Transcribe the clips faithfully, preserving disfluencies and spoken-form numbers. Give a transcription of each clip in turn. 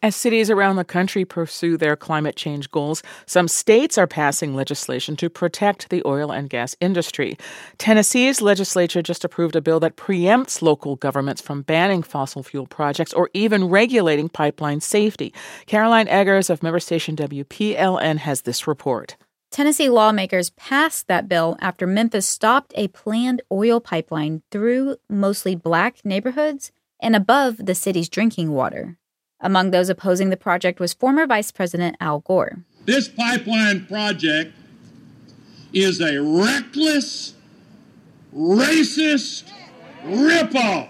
As cities around the country pursue their climate change goals, some states are passing legislation to protect the oil and gas industry. Tennessee's legislature just approved a bill that preempts local governments from banning fossil fuel projects or even regulating pipeline safety. Caroline Eggers of member station W P L N has this report. Tennessee lawmakers passed that bill after Memphis stopped a planned oil pipeline through mostly black neighborhoods and above the city's drinking water. Among those opposing the project was former Vice President Al Gore. This pipeline project is a reckless, racist ripoff.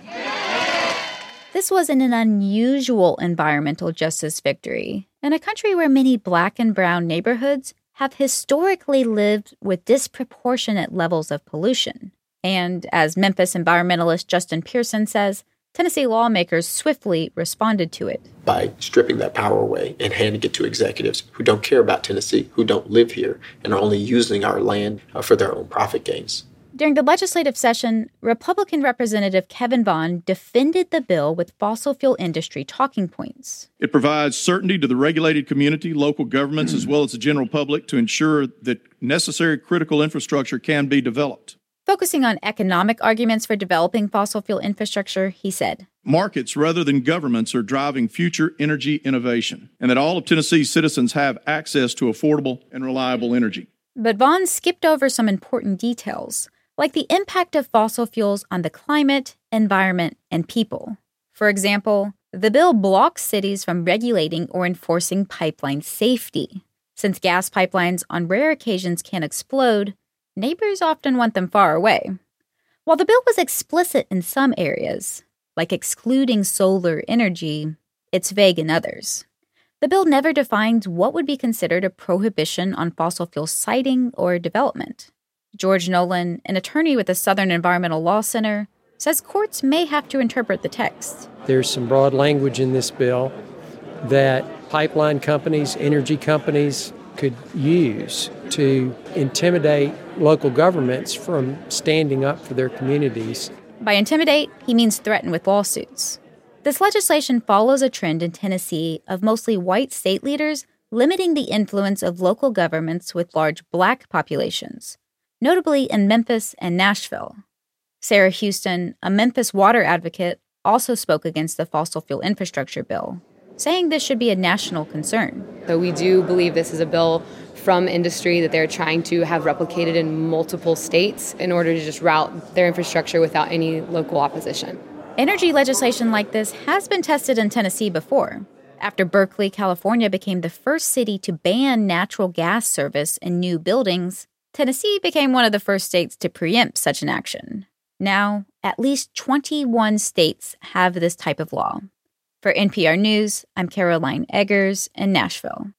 This was an unusual environmental justice victory in a country where many black and brown neighborhoods have historically lived with disproportionate levels of pollution. And as Memphis environmentalist Justin Pearson says, Tennessee lawmakers swiftly responded to it. By stripping that power away and handing it to executives who don't care about Tennessee, who don't live here, and are only using our land uh, for their own profit gains. During the legislative session, Republican Representative Kevin Vaughn defended the bill with fossil fuel industry talking points. It provides certainty to the regulated community, local governments, as well as the general public to ensure that necessary critical infrastructure can be developed. Focusing on economic arguments for developing fossil fuel infrastructure, he said, markets rather than governments are driving future energy innovation, and that all of Tennessee's citizens have access to affordable and reliable energy. But Vaughn skipped over some important details, like the impact of fossil fuels on the climate, environment, and people. For example, the bill blocks cities from regulating or enforcing pipeline safety. Since gas pipelines on rare occasions can explode, neighbors often want them far away. While the bill was explicit in some areas, like excluding solar energy, it's vague in others. The bill never defines what would be considered a prohibition on fossil fuel siting or development. George Nolan, an attorney with the Southern Environmental Law Center, says courts may have to interpret the text. There's some broad language in this bill that pipeline companies, energy companies could use to intimidate local governments from standing up for their communities. By intimidate, he means threaten with lawsuits. This legislation follows a trend in Tennessee of mostly white state leaders limiting the influence of local governments with large black populations, notably in Memphis and Nashville. Sarah Houston, a Memphis water advocate, also spoke against the fossil fuel infrastructure bill, saying this should be a national concern. So we do believe this is a bill from industry that they're trying to have replicated in multiple states in order to just route their infrastructure without any local opposition. Energy legislation like this has been tested in Tennessee before. After Berkeley, California became the first city to ban natural gas service in new buildings, Tennessee became one of the first states to preempt such an action. Now, at least twenty-one states have this type of law. For N P R News, I'm Caroline Eggers in Nashville.